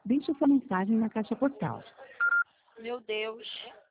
Deixe sua mensagem na caixa postal. Meu Deus.